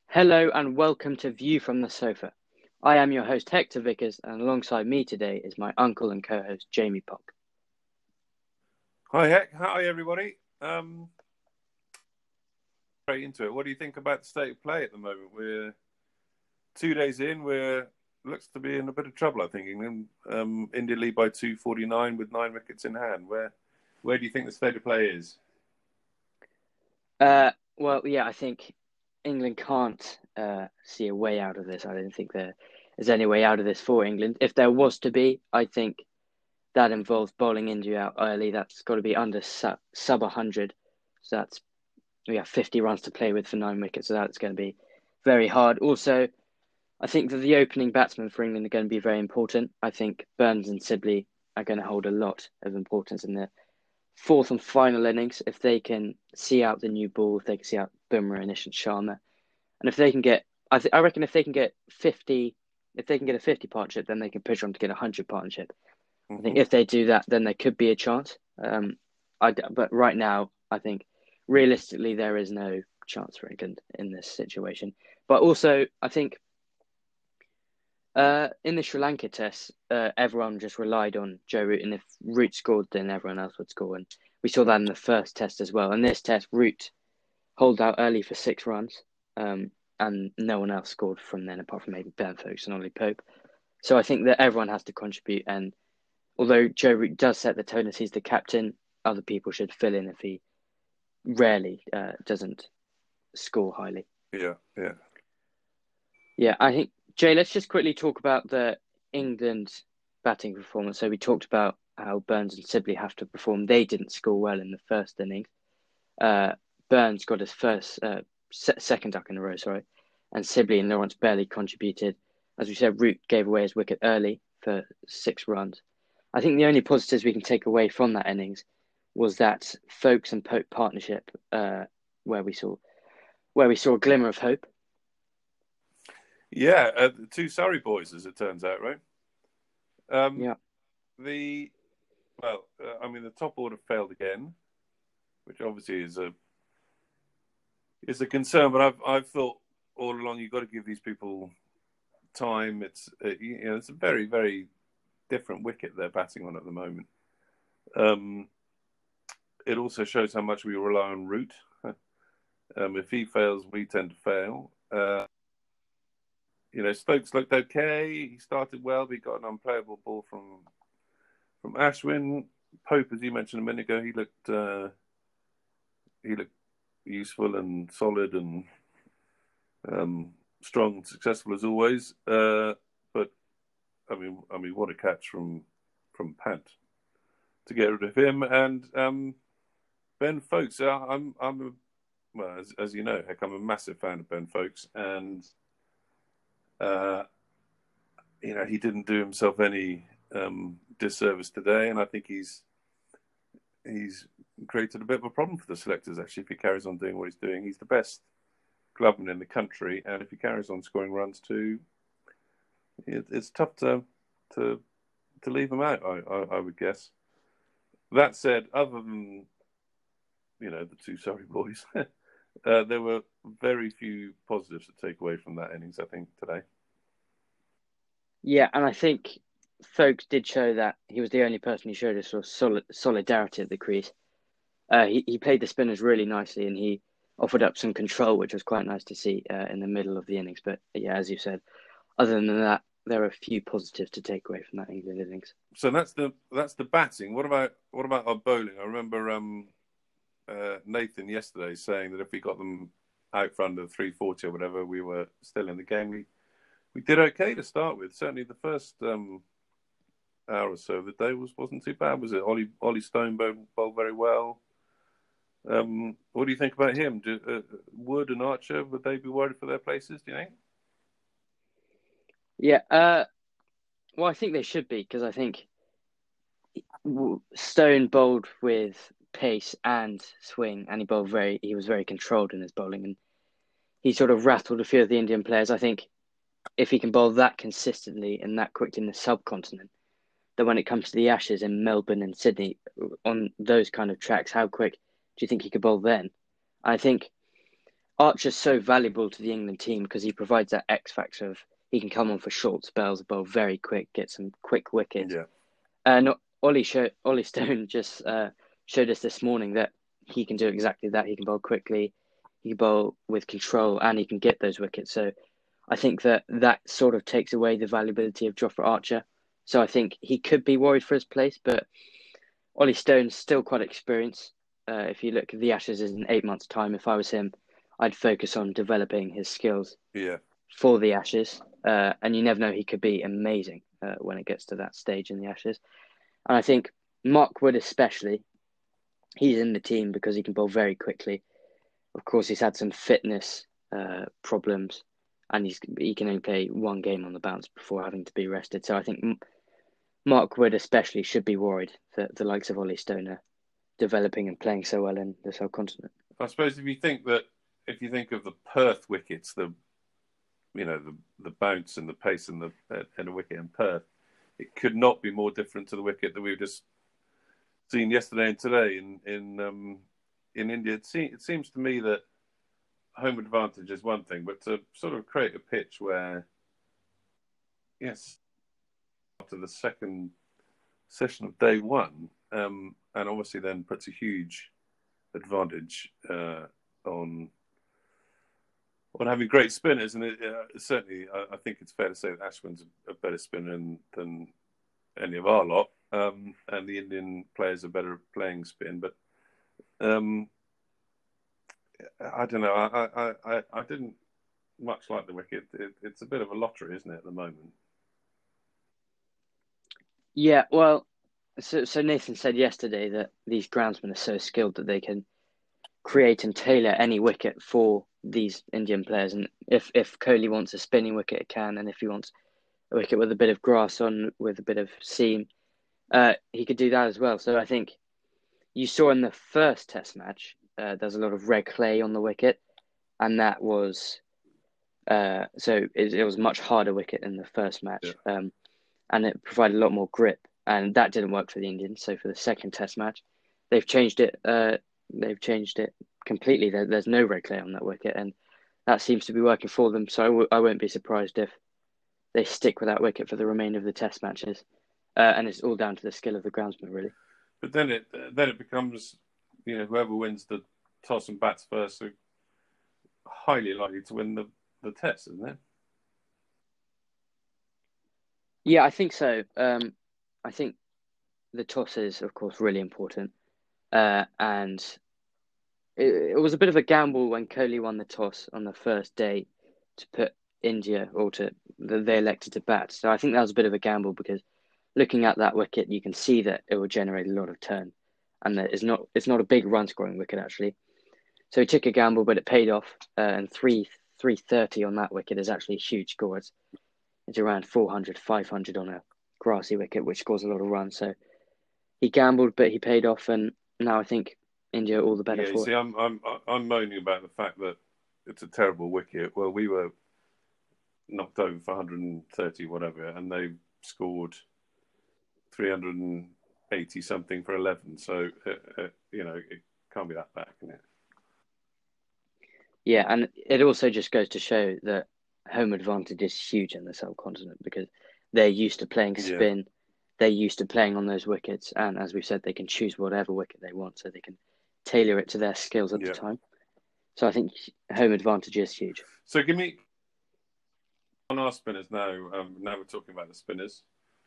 Hello and welcome to View from the Sofa. I am your host Hector Vickers, and alongside me today is my uncle and co-host Jamie Pock. Hi, Heck. Hi, everybody. Straight into it. What do you think about the state of play at the moment? We're 2 days in. Looks to be in a bit of trouble, I think. England, India lead by 249 with 9 wickets in hand. Where do you think the state of play is? I think England can't see a way out of this. I don't think there is any way out of this for England. If there was to be, I think that involves bowling India out early. That's got to be under sub 100. So we have 50 runs to play with for 9 wickets. So that's going to be very hard. Also, I think that the opening batsmen for England are going to be very important. I think Burns and Sibley are going to hold a lot of importance in the fourth and final innings. If they can see out the new ball, if they can see out Bumrah and Ishant Sharma, and if they can get, I reckon if they can get 50, if they can get a 50 partnership, then they can push on to get a 100 partnership. I think if they do that, then there could be a chance. But right now, I think realistically there is no chance for England in this situation. But also, I think in the Sri Lanka test, everyone just relied on Joe Root, and if Root scored, then everyone else would score. And we saw that in the first test as well. And this test, Root holed out early for 6 runs, and no one else scored from then, apart from maybe Ben Foakes and Ollie Pope. So I think that everyone has to contribute. And although Joe Root does set the tone as he's the captain, other people should fill in if he rarely doesn't score highly. Yeah. Yeah, I think, Jay, let's just quickly talk about the England batting performance. So we talked about how Burns and Sibley have to perform. They didn't score well in the first innings. Burns got his second duck in a row, and Sibley and Lawrence barely contributed. As we said, Root gave away his wicket early for 6 runs. I think the only positives we can take away from that innings was that Foakes and Pope partnership, where we saw a glimmer of hope. Yeah, the 2 Surrey boys, as it turns out, right? Yeah. The top order failed again, which obviously is a concern. But I've thought all along you've got to give these people time. It's it's a very, very different wicket they're batting on at the moment. It also shows how much we rely on Root. If he fails, we tend to fail. Stokes looked okay. He started well, but he got an unplayable ball from Ashwin. Pope, as you mentioned a minute ago, he looked useful and solid and strong and successful as always. But I mean, what a catch from Pant to get rid of him. And Ben Foakes, as you know, Heck, I'm a massive fan of Ben Foakes, and he didn't do himself any disservice today, and I think he's created a bit of a problem for the selectors. Actually, if he carries on doing what he's doing, he's the best gloveman in the country, and if he carries on scoring runs too, it's tough to leave him out. I would guess. That said, other than the 2 Surrey boys, there were very few positives to take away from that innings, I think, today. Yeah, and I think Foakes did show that he was the only person who showed a sort of solidarity at the crease. He played the spinners really nicely, and he offered up some control, which was quite nice to see in the middle of the innings. But yeah, as you said, other than that, there are a few positives to take away from that England innings. So that's the batting. What about our bowling? I remember Nathan yesterday saying that if we got them out for under 340 or whatever, we were still in the game. We did okay to start with. Certainly the first hour or so of the day wasn't too bad, was it? Ollie Stone bowled very well. What do you think about him? Wood and Archer, would they be worried for their places, do you think? Yeah, well, I think they should be, because I think Stone bowled with pace and swing, and he was very controlled in his bowling, and he sort of rattled a few of the Indian players. I think if he can bowl that consistently and that quick in the subcontinent, then when it comes to the Ashes in Melbourne and Sydney, on those kind of tracks, how quick do you think he could bowl then? I think Archer's so valuable to the England team because he provides that X factor of he can come on for short spells, bowl very quick, get some quick wickets. Yeah. And Ollie Stone just showed us this morning that he can do exactly that. He can bowl quickly, he can bowl with control, and he can get those wickets. So I think that sort of takes away the valuability of Jofra Archer. So I think he could be worried for his place, but Ollie Stone's still quite experienced. If you look at the Ashes in 8 months' time, if I was him, I'd focus on developing his skills for the Ashes. And you never know, he could be amazing when it gets to that stage in the Ashes. And I think Mark Wood especially, he's in the team because he can bowl very quickly. Of course, he's had some fitness problems, and he can only play one game on the bounce before having to be rested. So I think Mark Wood especially should be worried that the likes of Ollie Stone are developing and playing so well in the subcontinent. I suppose if you think of the Perth wickets, the bounce and the pace and a wicket in Perth, it could not be more different to the wicket that we've just seen yesterday and today in India. It seems to me that home advantage is one thing, but to sort of create a pitch where, yes, after the second session of day one, and obviously then puts a huge advantage on having great spinners. And certainly, I think it's fair to say that Ashwin's a better spinner than any of our lot, and the Indian players are better at playing spin. But I don't know. I didn't much like the wicket. It's a bit of a lottery, isn't it, at the moment? Yeah, well, so Nathan said yesterday that these groundsmen are so skilled that they can create and tailor any wicket for these Indian players. And if Kohli wants a spinning wicket, it can. And if he wants a wicket with a bit of grass on, with a bit of seam, he could do that as well. So I think you saw in the first Test match, there's a lot of red clay on the wicket, and that was so it was a much harder wicket in the first match, and it provided a lot more grip, and that didn't work for the Indians. So for the second Test match, they've changed it. They've changed it completely. There's no red clay on that wicket, and that seems to be working for them. So I won't be surprised if they stick with that wicket for the remainder of the Test matches, and it's all down to the skill of the groundsman, really. But then it becomes, whoever wins the toss and bats first are highly likely to win the Test, isn't it? Yeah, I think so. I think the toss is, of course, really important. And it was a bit of a gamble when Kohli won the toss on the first day to put India, they elected to bat. So I think that was a bit of a gamble because looking at that wicket, you can see that it will generate a lot of turn, and that it's not a big run scoring wicket actually. So he took a gamble, but it paid off. And 330 on that wicket is actually a huge score. It's around 400, 500 on a grassy wicket, which scores a lot of runs. So he gambled, but he paid off, and now I think India are all the better for it. I'm moaning about the fact that it's a terrible wicket. Well, we were knocked over for 130 whatever, and they scored 380 something for 11. So it can't be that bad, can it? Yeah, and it also just goes to show that home advantage is huge in the subcontinent because they're used to playing spin. Yeah. They're used to playing on those wickets. And as we said, they can choose whatever wicket they want. So they can tailor it to their skills at the time. So I think home advantage is huge. So give me on our spinners now. Now we're talking about the spinners.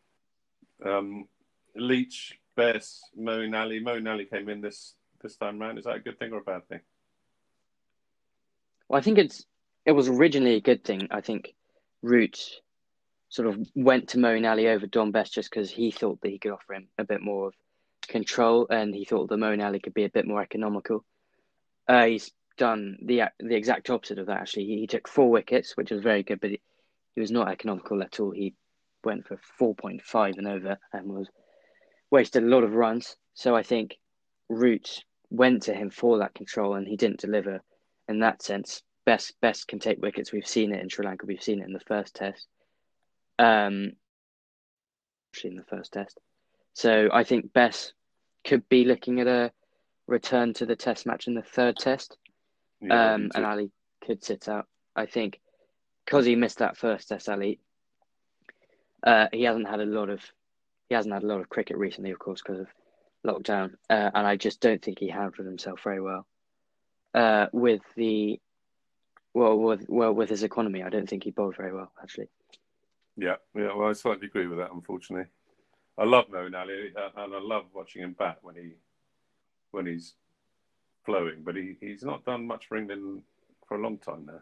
Leach, Bess, Moeen Ali. Moeen Ali came in this time round. Is that a good thing or a bad thing? Well, I think it was originally a good thing. I think Root sort of went to Moeen Ali over Dom Bess just because he thought that he could offer him a bit more of control, and he thought that Moeen Ali could be a bit more economical. He's done the exact opposite of that, actually. He took 4 wickets, which was very good, but he was not economical at all. He went for 4.5 and over and wasted a lot of runs. So I think Root went to him for that control, and he didn't deliver in that sense. Bess can take wickets. We've seen it in Sri Lanka. We've seen it in the first Test. Actually in the first Test. So I think Bess could be looking at a return to the Test match in the third Test. Yeah, and Ali could sit out. I think because he missed that first Test, Ali, he hasn't had a lot of cricket recently, of course, because of lockdown, and I just don't think he handled himself very well. With his economy, I don't think he bowled very well, actually. Yeah. Well, I slightly agree with that. Unfortunately, I love Moeen Ali, and I love watching him bat when he's flowing. But he's not done much for England for a long time now.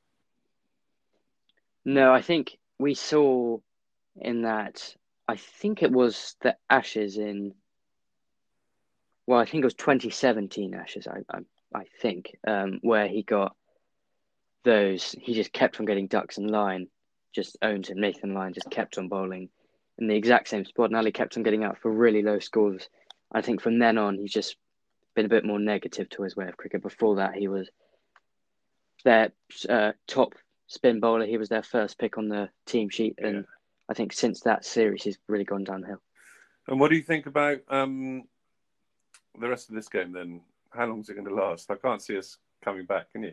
No, I think we saw in that. I think it was the Ashes in. Well, I think it was 2017 Ashes. I think where he got those. He just kept on getting ducks and Lyon just owned him. Nathan Lyon just kept on bowling in the exact same spot, and Ali kept on getting out for really low scores. I think from then on, he's just been a bit more negative to his way of cricket. Before that, he was their top spin bowler. He was their first pick on the team sheet, and I think since that series, he's really gone downhill. And what do you think about the rest of this game then? How long is it going to last? I can't see us coming back, can you?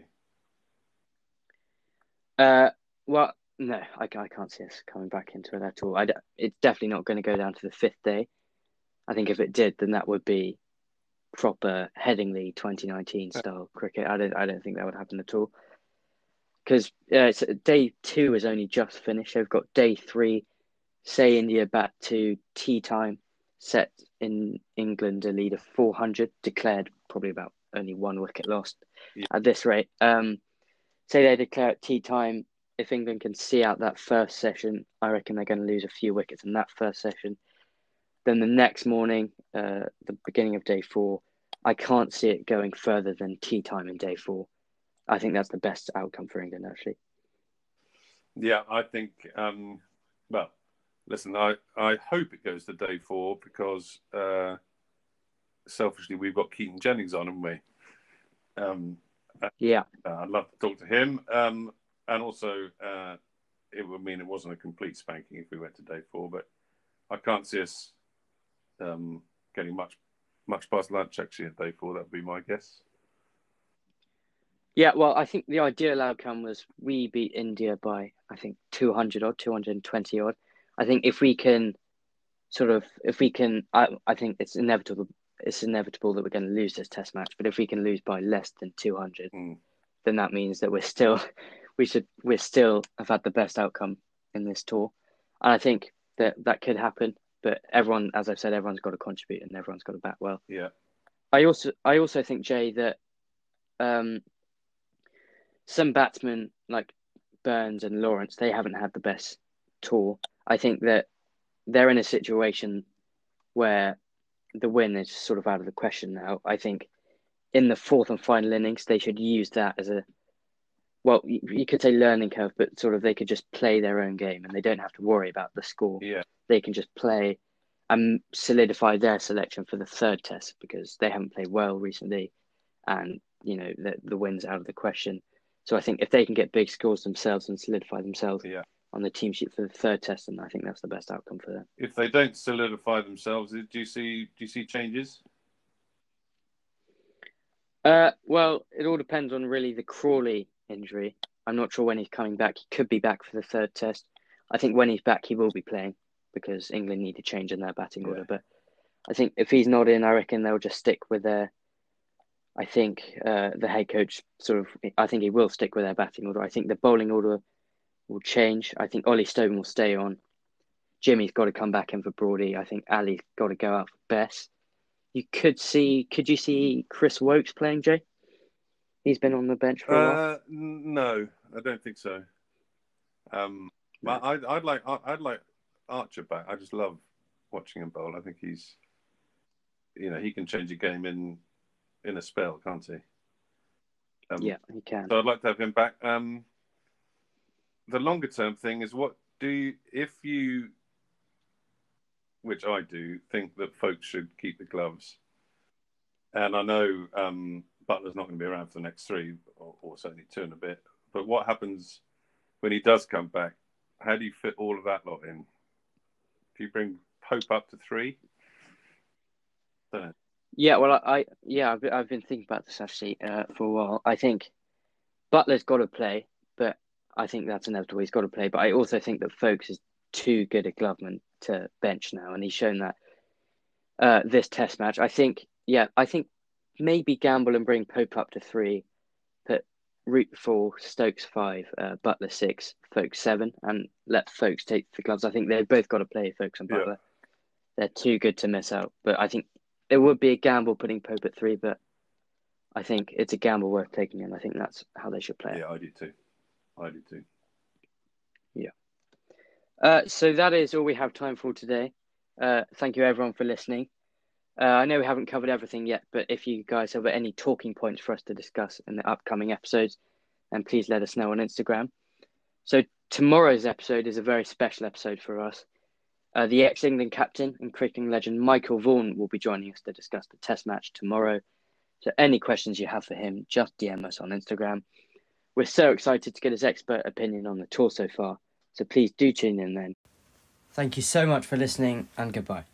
Well, no, I can't see us coming back into it at all. It's definitely not going to go down to the fifth day. I think if it did, then that would be proper Headingley 2019 style cricket. I don't think that would happen at all. Because day 2 is only just finished. They've got day 3, say India bat to tea time, set in England a lead of 400, declared probably about only 1 wicket lost at this rate. Say they declare at tea time, if England can see out that first session, I reckon they're going to lose a few wickets in that first session. Then the next morning, the beginning of day 4, I can't see it going further than tea time in day 4. I think that's the best outcome for England, actually. Yeah, I think, well, listen, I hope it goes to day 4 because selfishly, we've got Keaton Jennings on, haven't we? Yeah. I'd love to talk to him. And also, it would mean it wasn't a complete spanking if we went to day 4, but I can't see us getting much past lunch actually at day 4. That would be my guess. Yeah, well, I think the ideal outcome was we beat India by, I think, 200 odd, 220 odd. I think if we can I think it's inevitable that we're going to lose this test match, but if we can lose by less than 200, then that means that we're still have had the best outcome in this tour. And I think that could happen, but everyone, as I've said, everyone's got to contribute and everyone's got to bat well. Yeah. I also think, Jay, that some batsmen like Burns and Lawrence, they haven't had the best tour. I think that they're in a situation where the win is sort of out of the question now. I think in the 4th and final innings, they should use that as you could say learning curve, but sort of they could just play their own game and they don't have to worry about the score. Yeah. They can just play and solidify their selection for the 3rd test because they haven't played well recently and, the win's out of the question. So I think if they can get big scores themselves and solidify themselves on the team sheet for the 3rd test, then I think that's the best outcome for them. If they don't solidify themselves, do you see changes? Well, it all depends on really the Crawley injury. I'm not sure when he's coming back. He could be back for the 3rd test. I think when he's back, he will be playing because England need to change in their batting order. But I think if he's not in, I reckon they'll just stick with their. I think the head coach I think he will stick with their batting order. I think the bowling order will change. I think Ollie Stone will stay on. Jimmy's got to come back in for Brody. I think Ali's got to go out for Bess. Could you see Chris Wokes playing, Jay? He's been on the bench for a while. No, I don't think so. No. I'd like Archer back. I just love watching him bowl. I think he's, he can change a game in a spell, can't he? Yeah, he can. So I'd like to have him back. The longer term thing is if you, which I do, think that folks should keep the gloves. And I know Butler's not going to be around for the next 3 or certainly 2 and a bit. But what happens when he does come back? How do you fit all of that lot in? Do you bring Pope up to 3? Don't know. Yeah, well, I've been thinking about this actually for a while. I think Butler's got to play, but I think that's inevitable. He's got to play. But I also think that Folkes is too good a gloveman to bench now, and he's shown that this Test match. I think maybe gamble and bring Pope up to 3, put Root 4, Stokes 5, Butler 6, Folkes 7, and let Folkes take the gloves. I think they've both got to play, Folkes and Butler. Yeah. They're too good to miss out. But I think it would be a gamble putting Pope at 3, but I think it's a gamble worth taking, and I think that's how they should play it. Yeah, I do too. Yeah. So that is all we have time for today. Thank you, everyone, for listening. I know we haven't covered everything yet, but if you guys have any talking points for us to discuss in the upcoming episodes, then please let us know on Instagram. So tomorrow's episode is a very special episode for us. The ex-England captain and cricketing legend Michael Vaughan will be joining us to discuss the Test match tomorrow. So any questions you have for him, just DM us on Instagram. We're so excited to get his expert opinion on the tour so far, so please do tune in then. Thank you so much for listening, and goodbye.